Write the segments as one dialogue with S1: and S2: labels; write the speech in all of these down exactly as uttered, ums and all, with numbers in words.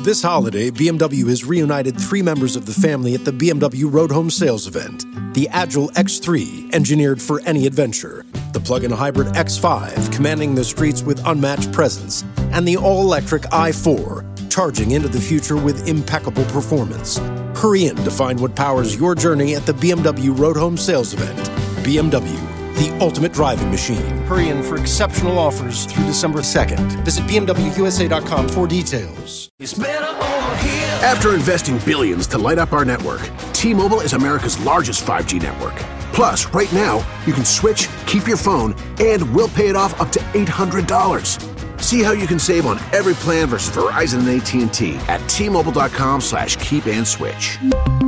S1: This holiday, B M W has reunited three members of the family at the B M W Road Home Sales event. The Agile X three, engineered for any adventure. The plug-in hybrid X five, commanding the streets with unmatched presence. And the all-electric i four, charging into the future with impeccable performance. Hurry in to find what powers your journey at the B M W Road Home Sales event. B M W, the ultimate driving machine. Hurry in for exceptional offers through December second. Visit B M W U S A dot com for details.
S2: It's better over here.
S3: After investing billions to light up our network, T-Mobile is America's largest five G network. Plus, right now, you can switch, keep your phone, and we'll pay it off up to eight hundred dollars. See how you can save on every plan versus Verizon and A T and T at T-Mobile.com slash keep and switch.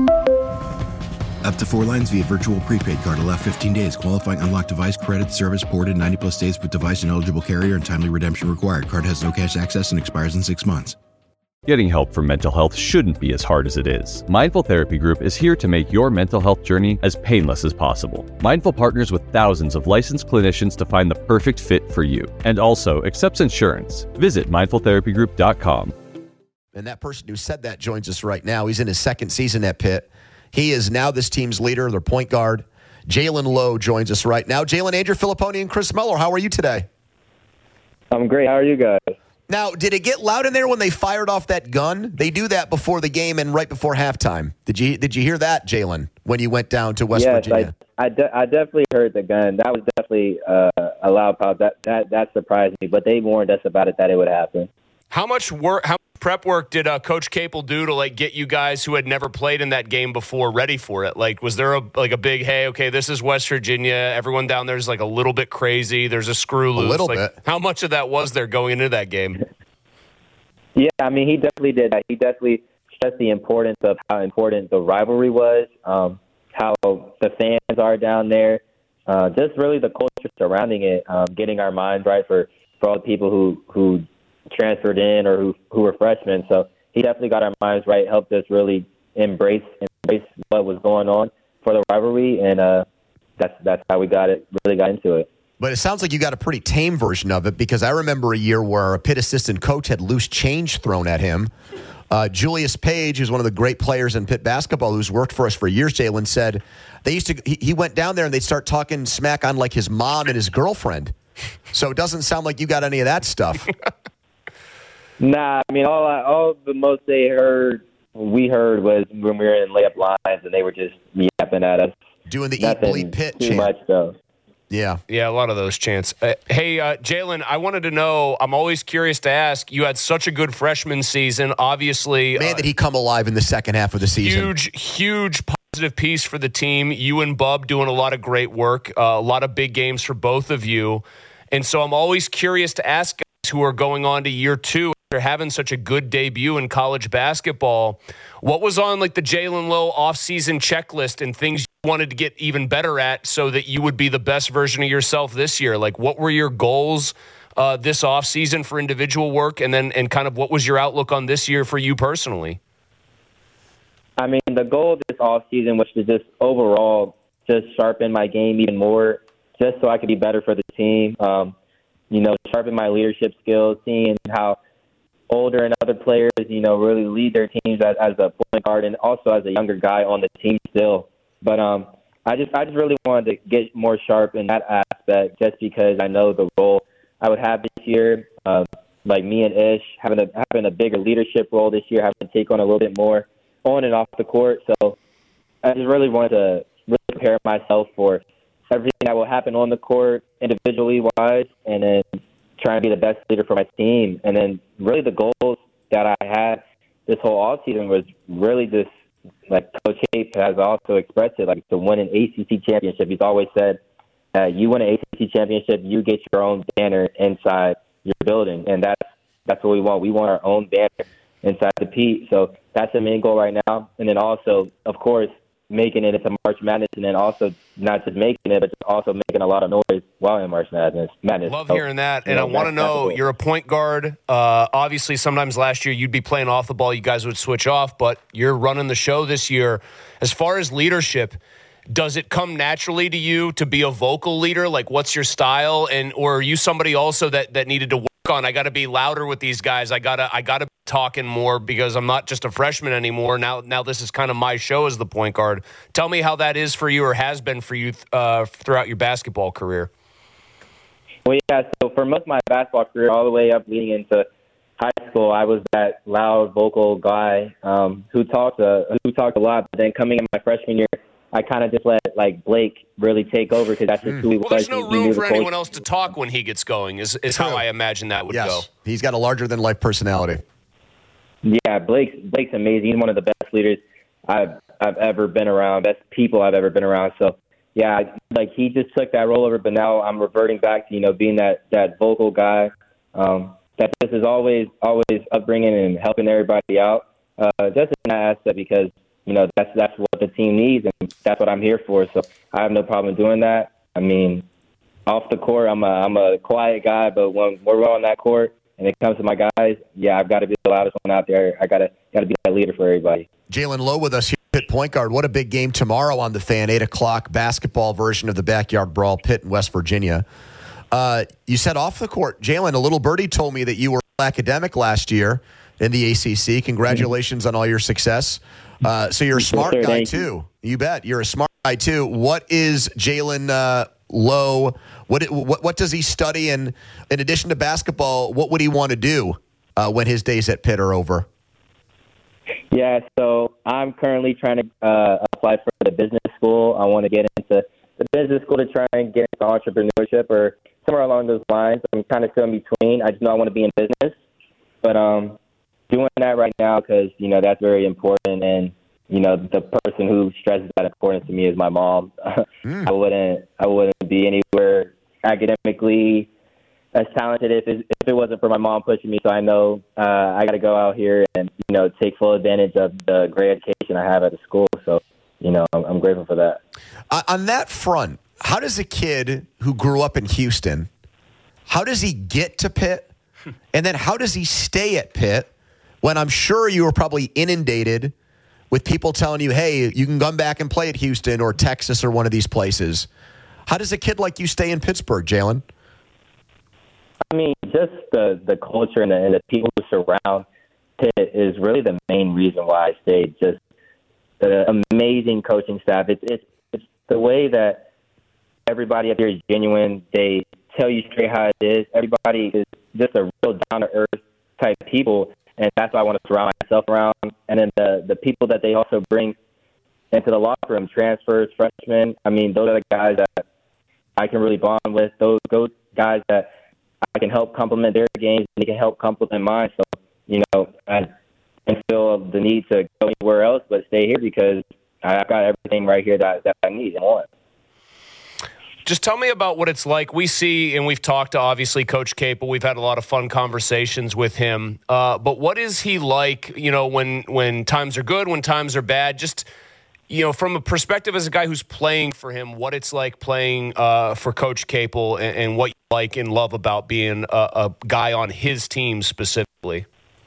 S4: Up to four lines via virtual prepaid card. Allow fifteen days. Qualifying unlocked device credit service ported ninety plus days with device and eligible carrier and timely redemption required. Card has no cash access and expires in six months.
S5: Getting help for mental health shouldn't be as hard as it is. Mindful Therapy Group is here to make your mental health journey as painless as possible. Mindful partners with thousands of licensed clinicians to find the perfect fit for you, and also accepts insurance. Visit mindful therapy group dot com.
S6: And that person who said that joins us right now. He's in his second season at Pitt. He is now this team's leader, their point guard. Jalen Lowe joins us right now. Jalen, Andrew Filipponi, and Chris Miller, how are you today?
S7: I'm great. How are you guys?
S6: Now, did it get loud in there when they fired off that gun? They do that before the game and right before halftime. Did you did you hear that, Jalen, when you went down to West
S7: yes,
S6: Virginia?
S7: I, I, de- I definitely heard the gun. That was definitely uh, a loud pop. That, that that surprised me, but they warned us about it that it would happen.
S8: How much work? How much prep work did uh, Coach Capel do to like get you guys who had never played in that game before ready for it? Like, was there a like a big hey, okay, this is West Virginia. Everyone down there is like a little bit crazy. There's a screw loose.
S6: A little
S8: like,
S6: bit.
S8: How much of that was there going into that game?
S7: Yeah, I mean, he definitely did that. He definitely stressed the importance of how important the rivalry was, um, how the fans are down there, uh, just really the culture surrounding it, um, getting our minds right for, for all the people who, who transferred in or who, who were freshmen. So he definitely got our minds right, helped us really embrace embrace what was going on for the rivalry, and uh, that's that's how we got it, really got into it.
S6: But it sounds like you got a pretty tame version of it, because I remember a year where a Pitt assistant coach had loose change thrown at him. Uh, Julius Page, who's one of the great players in Pitt basketball, who's worked for us for years, Jalen, said they used to. He, he went down there and they'd start talking smack on like his mom and his girlfriend. So it doesn't sound like you got any of that stuff.
S7: Nah, I mean, all I, all the most they heard, we heard was when we were in layup lines and they were just yapping at us.
S6: Doing the
S7: Nothing
S6: eat, bleed, Pitt
S7: too
S6: chant.
S7: much, though.
S6: Yeah.
S8: Yeah, a lot of those chants. Uh, hey, uh, Jalen, I wanted to know, I'm always curious to ask, you had such a good freshman season, obviously.
S6: Man,
S8: uh,
S6: did he come alive in the second half of the season.
S8: Huge, huge positive piece for the team. You and Bub doing a lot of great work, uh, a lot of big games for both of you. And so I'm always curious to ask guys who are going on to year two after having such a good debut in college basketball, what was on like the Jalen Lowe offseason checklist and things you wanted to get even better at so that you would be the best version of yourself this year? Like, what were your goals uh, this offseason for individual work, and then and kind of what was your outlook on this year for you personally?
S7: I mean, the goal this offseason was to just overall just sharpen my game even more, just so I could be better for the team. Um, you know, sharpen my leadership skills, seeing how older and other players, you know, really lead their teams as, as a point guard and also as a younger guy on the team still. But um, I just I just really wanted to get more sharp in that aspect, just because I know the role I would have this year. Uh, like me and Ish having a having a bigger leadership role this year, having to take on a little bit more on and off the court. So I just really wanted to really prepare myself for everything that will happen on the court, individually wise, and then trying to be the best leader for my team. And then really the goals that I had this whole offseason was really just, like Coach Hape has also expressed it, like to win an A C C championship. He's always said, uh, you win an A C C championship, you get your own banner inside your building. And that's, that's what we want. We want our own banner inside the Pete. So that's the main goal right now. And then also, of course, making it into March Madness, and then also not just making it, but just also making a lot of noise while in March Madness. Madness.
S8: Love
S7: so,
S8: hearing that. And
S7: know,
S8: I want to know,
S7: cool.
S8: you're a point guard. Uh, obviously, sometimes last year you'd be playing off the ball. You guys would switch off, but you're running the show this year. As far as leadership, does it come naturally to you to be a vocal leader? Like, what's your style? And or are you somebody also that, that needed to work on, I got to be louder with these guys. I got to I got to be talking more because I'm not just a freshman anymore. Now, now this is kind of my show as the point guard. Tell me how that is for you or has been for you uh, throughout your basketball career.
S7: Well, yeah, so for most of my basketball career, all the way up leading into high school, I was that loud, vocal guy um, who talked uh, who talked a lot. But then coming in my freshman year, I kind of just let like Blake really take over because that's just who he was.
S8: Well, there's no
S7: He- he
S8: room
S7: knew
S8: for
S7: the
S8: anyone
S7: culture.
S8: else to talk when he gets going. Is is how I imagine that would
S6: yes.
S8: go.
S6: He's got a larger-than-life personality.
S7: Yeah, Blake's Blake's amazing. He's one of the best leaders I've I've ever been around, best people I've ever been around. So yeah, like he just took that role over, but now I'm reverting back to you know being that that vocal guy. Um, that this is always always upbringing and helping everybody out. Uh, just in that aspect because you know that's that's what the team needs and that's what I'm here for. So I have no problem doing that. I mean, off the court, I'm a I'm a quiet guy, but when we're on that court and it comes to my guys, yeah, I've got to be the loudest one out there. I gotta gotta be that leader for everybody.
S6: Jalen Lowe with us here at point guard. What a big game tomorrow on the Fan, eight o'clock basketball version of the Backyard Brawl, Pitt in West Virginia. Uh, you said off the court, Jalen, a little birdie told me that you were academic last year in the A C C. Congratulations on all your success. Uh, so you're a smart
S7: Yes, sir,
S6: guy,
S7: thank
S6: too.
S7: you.
S6: You bet. You're a smart guy, too. What is Jalen uh, Lowe? What, what what does he study? And in addition to basketball, what would he want to do uh, when his days at Pitt are over?
S7: Yeah, so I'm currently trying to uh, apply for the business school. I want to get into the business school to try and get into entrepreneurship or somewhere along those lines. I'm kind of still in between. I just know I want to be in business, but um, doing that right now because you know that's very important. And you know the person who stresses that importance to me is my mom. mm. I wouldn't I wouldn't be anywhere academically as talented if it, if it wasn't for my mom pushing me. So I know uh, I got to go out here and you know take full advantage of the great education I have at the school. So you know I'm, I'm grateful for that.
S6: Uh, on that front, how does a kid who grew up in Houston, how does he get to Pitt? And then how does he stay at Pitt when I'm sure you were probably inundated with people telling you, hey, you can come back and play at Houston or Texas or one of these places? How does a kid like you stay in Pittsburgh, Jalen?
S7: I mean, just the, the culture and the, and the people who surround Pitt is really the main reason why I stayed. Just the amazing coaching staff. It's, it's, it's the way that everybody up here is genuine. They tell you straight how it is. Everybody is just a real down-to-earth type people, and that's why I want to surround myself around. And then the, the people that they also bring into the locker room, transfers, freshmen, I mean, those are the guys that I can really bond with. Those, those guys that I can help complement their games, and they can help complement mine. So, you know, I don't feel the need to go anywhere else but stay here because I've got everything right here that, that I need and want.
S8: Just tell me about what it's like. We see, and we've talked to, obviously, Coach Capel. We've had a lot of fun conversations with him. Uh, but what is he like, you know, when when times are good, when times are bad? Just, you know, from a perspective as a guy who's playing for him, what it's like playing uh, for Coach Capel and, and what you like and love about being a, a guy on his team specifically.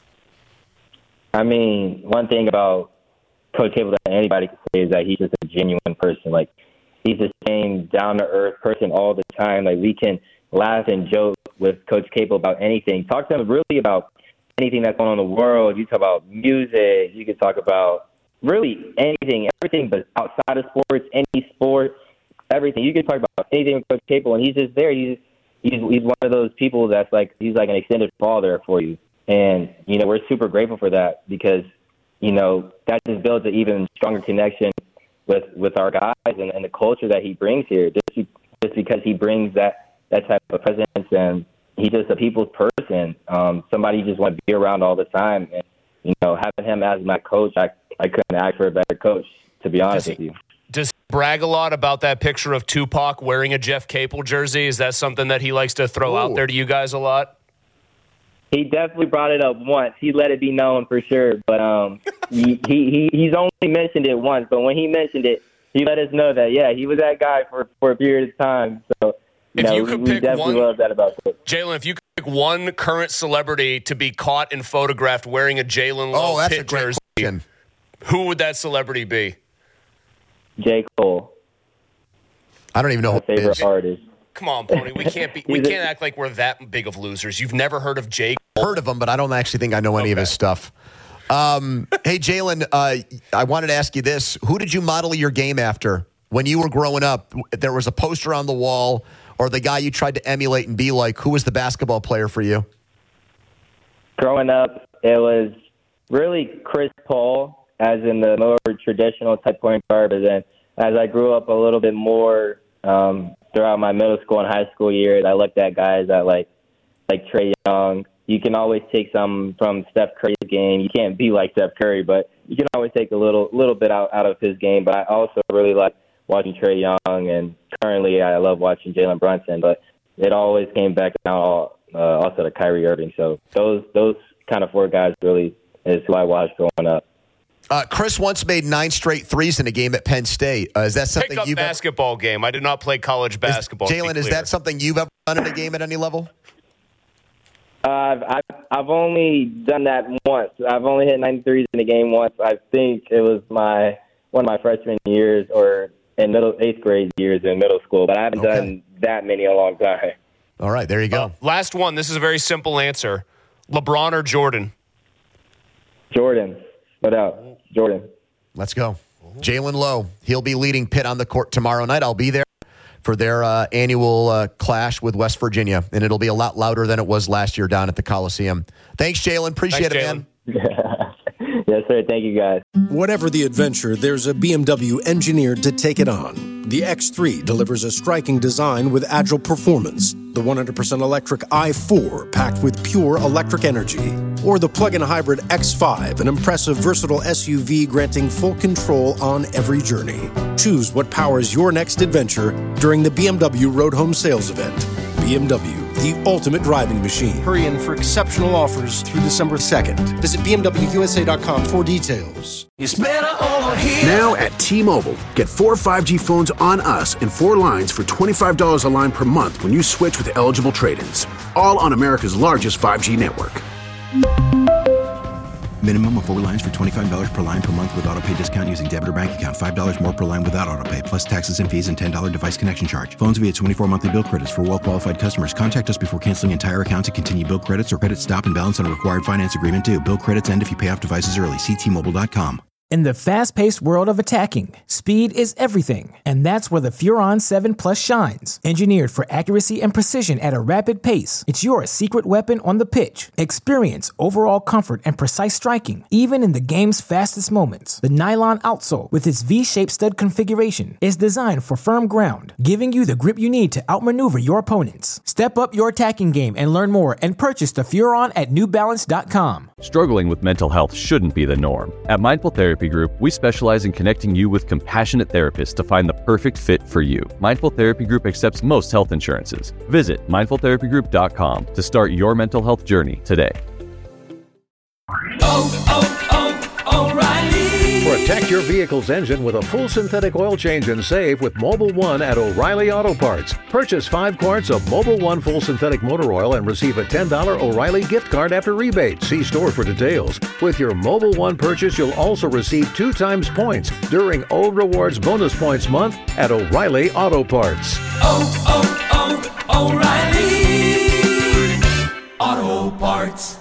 S7: I mean, one thing about Coach Capel that anybody can say is that he's just a genuine person. Like, he's the same down-to-earth person all the time. Like, we can laugh and joke with Coach Capel about anything. Talk to him really about anything that's going on in the world. You talk about music. You can talk about really anything, everything but outside of sports, any sport, everything. You can talk about anything with Coach Capel, and he's just there. He's he's he's one of those people that's like he's like an extended father for you. And, you know, we're super grateful for that because, you know, that just builds an even stronger connection with, with our guys and, and the culture that he brings here, just, just because he brings that, that type of presence and he's just a people's person, um, somebody you just want to be around all the time. And, you know, having him as my coach, I, I couldn't ask for a better coach, to be honest
S8: Does he,
S7: with you.
S8: Does he brag a lot about that picture of Tupac wearing a Jeff Capel jersey? Is that something that he likes to throw Ooh. out there to you guys a lot?
S7: He definitely brought it up once. He let it be known for sure, but um, he, he he's only mentioned it once. But when he mentioned it, he let us know that yeah, he was that guy for, for a period of time. So you
S8: if
S7: know,
S8: you could
S7: we,
S8: pick
S7: we definitely
S8: one,
S7: love that about it.
S8: Jalen, if you could pick one current celebrity to be caught and photographed wearing a Jalen Lowe
S6: oh, that's
S8: Pitt
S6: a great
S8: jersey,
S6: question.
S8: Who would that celebrity be?
S7: J. Cole.
S6: I don't even know
S7: my
S6: who
S7: favorite
S6: it is.
S7: artist.
S8: Come on, Pony. We can't be. We can't act like we're that big of losers. You've never heard of Jake?
S6: Heard of him, but I don't actually think I know any
S8: okay.
S6: of his stuff. Um, hey, Jalen, uh, I wanted to ask you this. Who did you model your game after when you were growing up? There was a poster on the wall or the guy you tried to emulate and be like. Who was the basketball player for you?
S7: Growing up, it was really Chris Paul, as in the more traditional type point guard. But then as I grew up a little bit more um, throughout my middle school and high school years, I looked at guys that like like Trae Young. You can always take some from Steph Curry's game. You can't be like Steph Curry, but you can always take a little little bit out, out of his game. But I also really like watching Trae Young, and currently I love watching Jalen Brunson. But it always came back down uh, also to Kyrie Irving. So those those kind of four guys really is who I watched growing up.
S6: Uh, Chris once made nine straight threes in a game at Penn State. Uh, is that something
S8: Pick up
S6: you've
S8: basketball ever... game? I did not play college basketball.
S6: Jalen, is that something you've ever done in a game at any level?
S7: Uh, I've, I've I've only done that once. I've only hit nine threes in a game once. I think it was my one of my freshman years or in middle eighth grade years in middle school. But I haven't okay. done that many in a long time.
S6: All right, there you go.
S8: Uh, last one. This is a very simple answer: LeBron or Jordan?
S7: Jordan. No doubt. Jordan.
S6: Let's go. Jalen Lowe. He'll be leading Pitt on the court tomorrow night. I'll be there for their uh, annual uh, clash with West Virginia, and it'll be a lot louder than it was last year down at the Coliseum. Thanks, Jalen. Appreciate
S8: Thanks,
S6: it, man.
S7: Yes, sir. Thank you, guys.
S1: Whatever the adventure, there's a B M W engineered to take it on. The X three delivers a striking design with agile performance. The one hundred percent electric i four packed with pure electric energy. Or the plug-in hybrid X five, an impressive, versatile S U V granting full control on every journey. Choose what powers your next adventure during the B M W Road Home Sales Event. B M W, the ultimate driving machine. Hurry in for exceptional offers through December second. Visit B M W U S A dot com for details.
S3: It's better over here. Now at T-Mobile, get four five G phones on us and four lines for twenty-five dollars a line per month when you switch with eligible trade-ins. All on America's largest five G network.
S4: Minimum of four lines for twenty-five dollars per line per month with autopay discount using debit or bank account. five dollars more per line without autopay, plus taxes and fees and ten dollars device connection charge. Phones via twenty-four monthly bill credits for well-qualified customers. Contact us before canceling entire account to continue bill credits or credit stop and balance on a required finance agreement due. Bill credits end if you pay off devices early. See T Mobile dot com.
S2: In the fast-paced world of attacking, speed is everything, and that's where the Furon seven Plus shines. Engineered for accuracy and precision at a rapid pace, it's your secret weapon on the pitch. Experience overall comfort and precise striking, even in the game's fastest moments. The nylon outsole, with its V-shaped stud configuration, is designed for firm ground, giving you the grip you need to outmaneuver your opponents. Step up your attacking game and learn more and purchase the Furon at New Balance dot com.
S5: Struggling with mental health shouldn't be the norm. At Mindful Therapy Group, we specialize in connecting you with compassionate therapists to find the perfect fit for you. Mindful Therapy Group accepts most health insurances. Visit mindful therapy group dot com to start your mental health journey today.
S9: Oh, oh, oh, O'Reilly!
S10: Protect your vehicle's engine with a full synthetic oil change and save with Mobil one at O'Reilly Auto Parts. Purchase five quarts of Mobil one full synthetic motor oil and receive a ten dollars O'Reilly gift card after rebate. See store for details. With your Mobil one purchase, you'll also receive two times points during O Rewards Bonus Points Month at O'Reilly Auto Parts.
S9: Oh, oh, oh, O'Reilly Auto Parts.